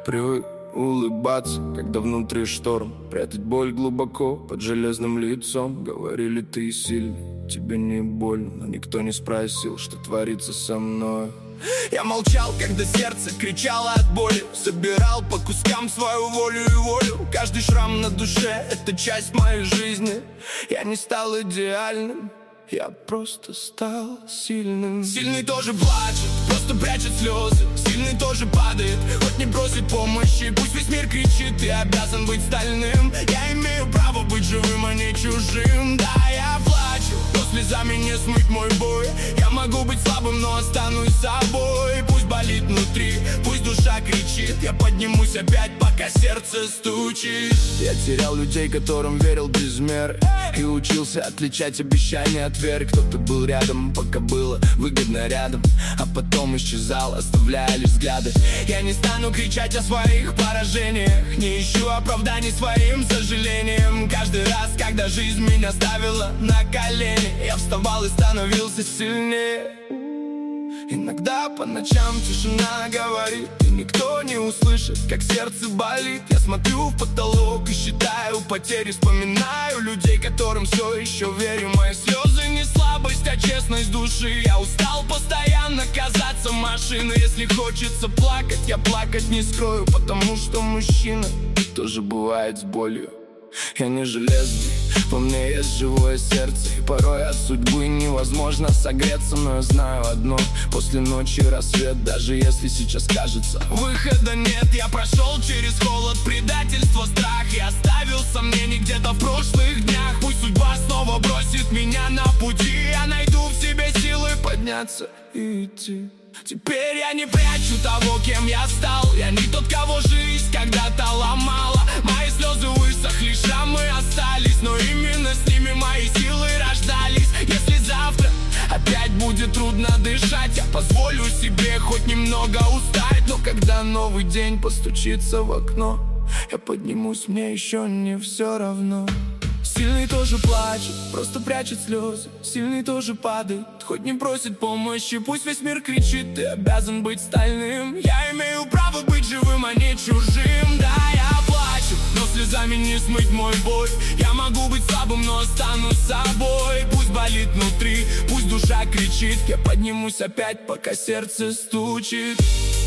Привык улыбаться, когда внутри шторм, прятать боль глубоко под железным лицом. Говорили, ты сильный, тебе не больно, но никто не спросил, что творится со мной. Я молчал, когда сердце кричало от боли, собирал по кускам свою волю и волю. Каждый шрам на душе — это часть моей жизни. Я не стал идеальным, я просто стал сильным. Сильный тоже плачет, просто прячет слезы. Сильный тоже падает, хоть не просит помощи. Пусть весь мир кричит, ты обязан быть стальным. Я имею право быть живым, а не чужим. Да, я плачу, но слезами не смыть мой бой. Я могу быть слабым, но останусь собой. Пусть болит внутри, пусть душа кричит. Я поднимусь опять, пока сердце стучит. Я терял людей, которым верил без меры, и учился отличать обещания от веры. Кто-то был рядом, пока было выгодно рядом, а потом исчезал, оставляя лишь взгляды. Я не стану кричать о своих поражениях, не ищу оправданий своим сожалением. Каждый раз, когда жизнь меня ставила на колени, я вставал и становился сильнее. Иногда по ночам тишина говорит, и никто не услышит, как сердце болит. Я смотрю в потолок и считаю потери, вспоминаю людей, которым все еще верю. Мои слезы не слабость, а честность души. Я устал постоянно казаться машиной. Если хочется плакать, я плакать не скрою, потому что мужчина тоже бывает с болью. Я не железный, во мне есть живое сердце, и порой от судьбы невозможно согреться. Но я знаю одно: после ночи рассвет, даже если сейчас кажется выхода нет. Я прошел через холод, предательство, страх, и оставил сомнений где-то в прошлых днях. Пусть судьба снова бросит меня на пути, я найду в себе силы подняться и идти. Теперь я не прячу того, кем я стал. Я не тот, кого жизнь когда-то ломала. Мои слезы высохли, шрамы остались, но именно с ними мои силы рождались. Если завтра опять будет трудно дышать, я позволю себе хоть немного устать. Но когда новый день постучится в окно, я поднимусь, мне еще не все равно. Сильный тоже плачет, просто прячет слезы. Сильный тоже падает, хоть не просит помощи. Пусть весь мир кричит, ты обязан быть стальным. Я имею право быть живым, а не чужим. Да, я плачу, но слезами не смыть мой боль. Я могу быть слабым, но останусь собой. Пусть болит внутри, пусть душа кричит. Я поднимусь опять, пока сердце стучит.